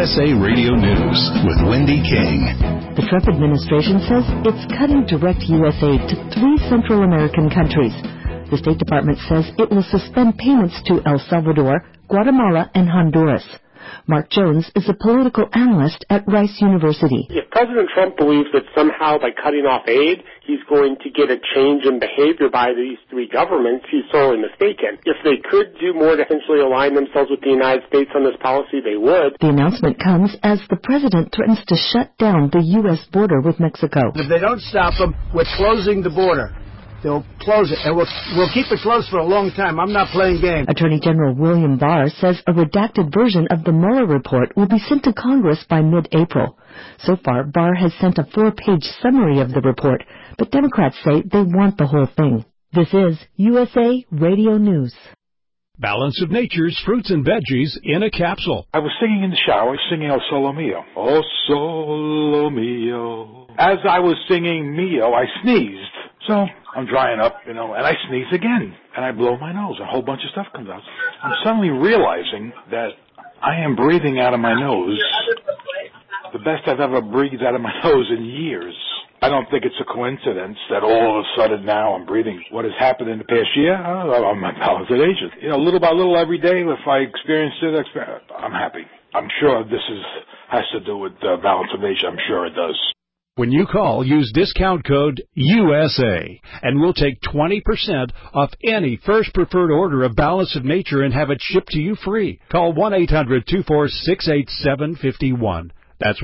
USA Radio News with Wendy King. The Trump administration says it's cutting direct U.S. aid to 3 Central American countries. The State Department says it will suspend payments to El Salvador, Guatemala, and Honduras. Mark Jones is a political analyst at Rice University. If President Trump believes that somehow by cutting off aid, he's going to get a change in behavior by these 3 governments, he's sorely mistaken. If they could do more to essentially align themselves with the United States on this policy, they would. The announcement comes as the president threatens to shut down the U.S. border with Mexico. If they don't stop them, we're closing the border. They'll close it, and we'll keep it closed for a long time. I'm not playing games. Attorney General William Barr says a redacted version of the Mueller report will be sent to Congress by mid-April. So far, Barr has sent a 4-page summary of the report, but Democrats say they want the whole thing. This is USA Radio News. Balance of Nature's fruits and veggies in a capsule. I was singing in the shower, singing El Solo Mio. Oh, Solo Mio. As I was singing Mio, I sneezed. So I'm drying up, and I sneeze again, and I blow my nose. A whole bunch of stuff comes out. I'm suddenly realizing that I am breathing out of my nose the best I've ever breathed out of my nose in years. I don't think it's a coincidence that all of a sudden now I'm breathing. What has happened in the past year? I'm a talented agent. Little by little every day, if I experience it, I'm happy. I'm sure this has to do with Balance of Nature. I'm sure it does. When you call, use discount code USA, and we'll take 20% off any first preferred order of Balance of Nature and have it shipped to you free. Call 1-800-246-8751. That's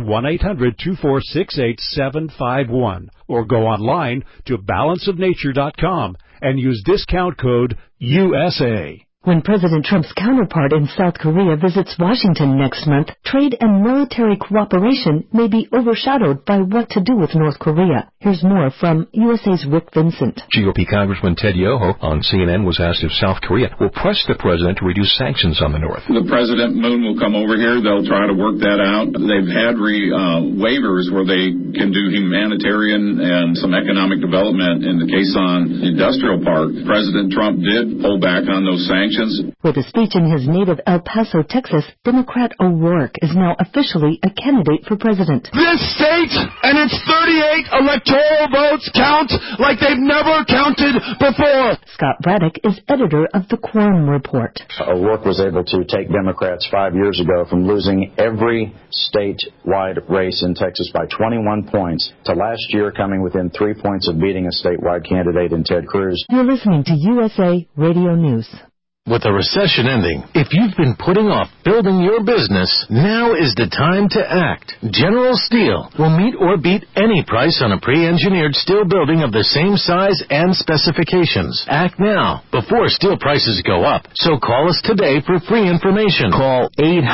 1-800-246-8751. Or go online to balanceofnature.com and use discount code USA. When President Trump's counterpart in South Korea visits Washington next month, trade and military cooperation may be overshadowed by what to do with North Korea. Here's more from USA's Rick Vincent. GOP Congressman Ted Yoho on CNN was asked if South Korea will press the president to reduce sanctions on the North. The president, Moon, will come over here. They'll try to work that out. They've had waivers where they can do humanitarian and some economic development in the Quezon Industrial Park. President Trump did pull back on those sanctions. With a speech in his native El Paso, Texas, Democrat O'Rourke is now officially a candidate for president. This state and its 38 electoral votes count like they've never counted before. Scott Braddock is editor of the Quorum Report. O'Rourke was able to take Democrats 5 years ago from losing every statewide race in Texas by 21 points to last year coming within 3 points of beating a statewide candidate in Ted Cruz. You're listening to USA Radio News. With the recession ending, if you've been putting off building your business, now is the time to act. General Steel will meet or beat any price on a pre-engineered steel building of the same size and specifications. Act now, before steel prices go up. So call us today for free information. Call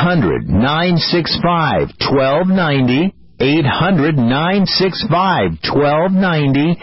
800-965-1290. 800-965-1290,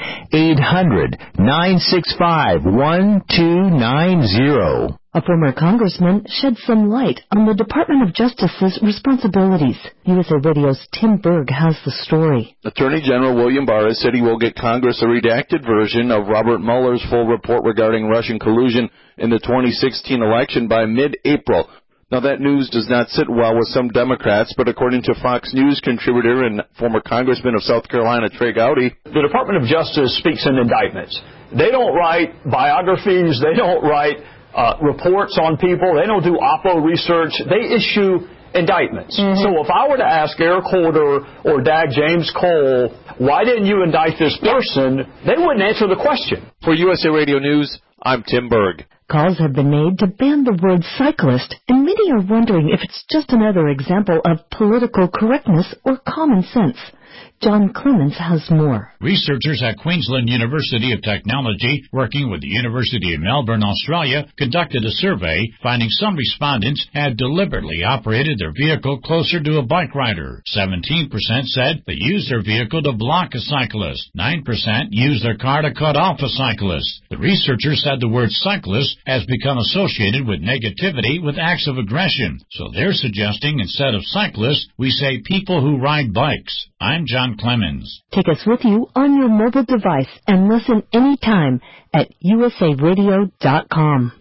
800-965-1290. A former congressman shed some light on the Department of Justice's responsibilities. USA Radio's Tim Berg has the story. Attorney General William Barr has said he will get Congress a redacted version of Robert Mueller's full report regarding Russian collusion in the 2016 election by mid-April. Now, that news does not sit well with some Democrats, but according to Fox News contributor and former Congressman of South Carolina, Trey Gowdy, the Department of Justice speaks in indictments. They don't write biographies. They don't write reports on people. They don't do Oppo research. They issue indictments. So if I were to ask Eric Holder or Dag James Cole, why didn't you indict this person, they wouldn't answer the question. For USA Radio News, I'm Tim Berg. Calls have been made to ban the word cyclist, and many are wondering if it's just another example of political correctness or common sense. John Clemens has more. Researchers at Queensland University of Technology, working with the University of Melbourne, Australia, conducted a survey finding some respondents had deliberately operated their vehicle closer to a bike rider. 17% said they used their vehicle to block a cyclist. 9% used their car to cut off a cyclist. The researchers said the word cyclist has become associated with negativity with acts of aggression. So they're suggesting instead of cyclists, we say people who ride bikes. I'm John Clemens. Take us with you on your mobile device and listen anytime at usaradio.com.